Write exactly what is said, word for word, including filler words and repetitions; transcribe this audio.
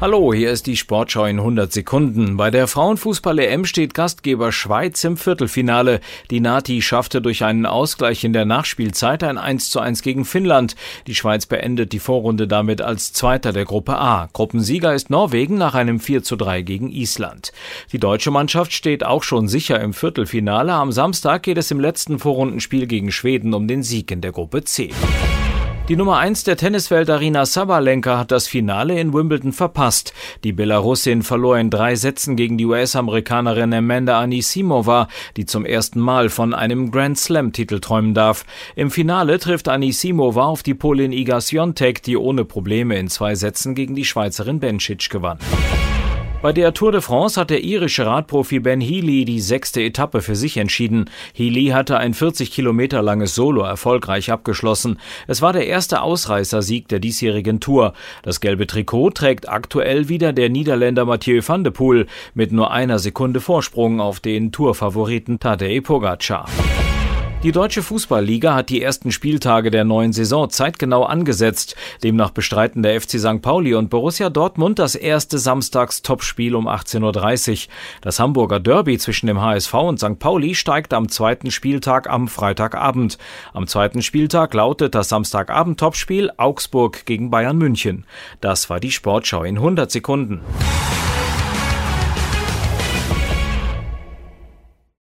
Hallo, hier ist die Sportschau in hundert Sekunden. Bei der Frauenfußball-E M steht Gastgeber Schweiz im Viertelfinale. Die Nati schaffte durch einen Ausgleich in der Nachspielzeit ein eins zu eins gegen Finnland. Die Schweiz beendet die Vorrunde damit als Zweiter der Gruppe A. Gruppensieger ist Norwegen nach einem vier zu drei gegen Island. Die deutsche Mannschaft steht auch schon sicher im Viertelfinale. Am Samstag geht es im letzten Vorrundenspiel gegen Schweden um den Sieg in der Gruppe C. Die Nummer eins der Tenniswelt Aryna Sabalenka hat das Finale in Wimbledon verpasst. Die Belarusin verlor in drei Sätzen gegen die U S-Amerikanerin Amanda Anisimova, die zum ersten Mal von einem Grand-Slam-Titel träumen darf. Im Finale trifft Anisimova auf die Polin Iga Świątek, die ohne Probleme in zwei Sätzen gegen die Schweizerin Bencic gewann. Bei der Tour de France hat der irische Radprofi Ben Healy die sechste Etappe für sich entschieden. Healy hatte ein vierzig Kilometer langes Solo erfolgreich abgeschlossen. Es war der erste Ausreißersieg der diesjährigen Tour. Das gelbe Trikot trägt aktuell wieder der Niederländer Mathieu van de Poel mit nur einer Sekunde Vorsprung auf den Tourfavoriten Tadej Pogačar. Die Deutsche Fußballliga hat die ersten Spieltage der neuen Saison zeitgenau angesetzt. Demnach bestreiten der F C Sankt Pauli und Borussia Dortmund das erste Samstags-Topspiel um achtzehn Uhr dreißig. Das Hamburger Derby zwischen dem H S V und Sankt Pauli steigt am zweiten Spieltag am Freitagabend. Am zweiten Spieltag lautet das Samstagabend-Topspiel Augsburg gegen Bayern München. Das war die Sportschau in hundert Sekunden.